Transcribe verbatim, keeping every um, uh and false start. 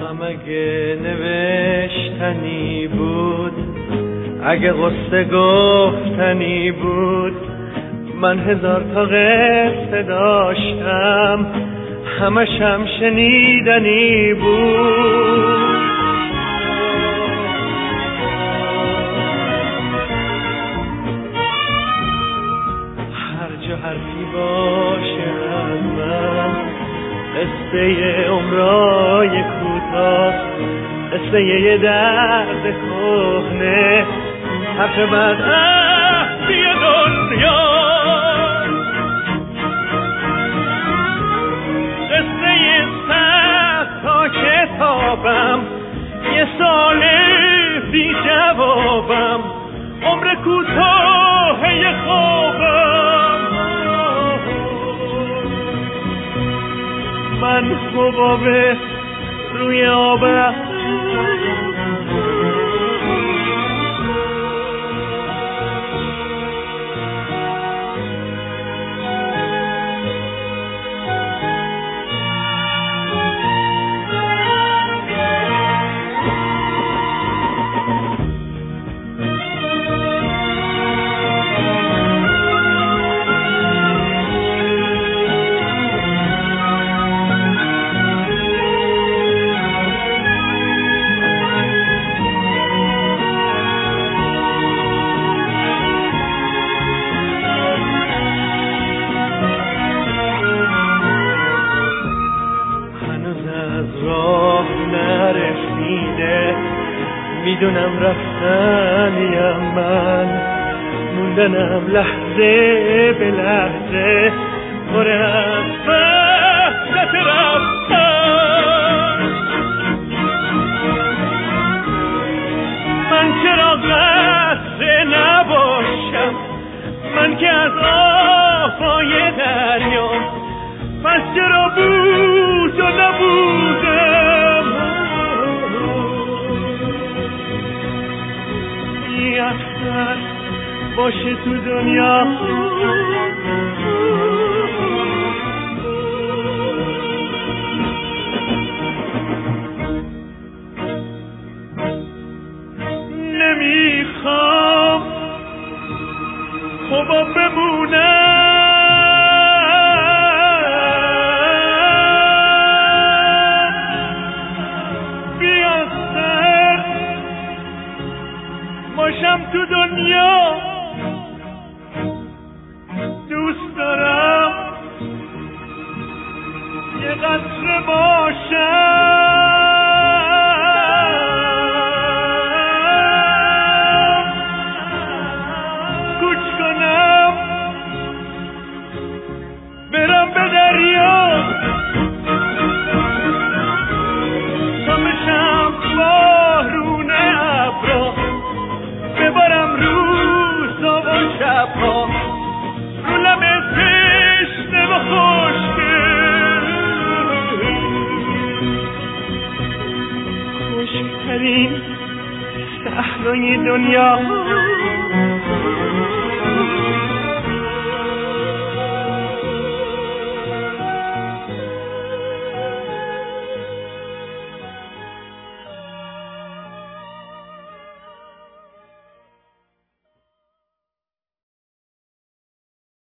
غم اگه نوشتنی بود، اگه قصه گفتنی بود، من هزار تا قصه داشتم، همش هم شنیدنی بود. هر جا حرفی باشه از من، قصه عمرای کوتاه، قصه یه درد کهنه، حرف بعد اهلی دنیا، قصه صد تا کتابم، یه سال بی جوابم، عمر کوتاه یه خوابم. من حبابه روی آبم، میدونم رفتنیم من، موندنم لحظه به لحظه، پر از وحشت رفتن. من چرا قصه نباشم، من که از آفای دریام، پس چرا بود و نبودم. اختر باشه تو دنیا، نمیخوام خوبا بمونم، بیا سر باشم تو دنیا. دوست دارم یه قطره باشم، کوچ کنم برم به دریا، تا بشم بارون ابرا، ببارم روزا و شبها، رو لب تشنه و خشکه، خشکترین صحرای دنیا.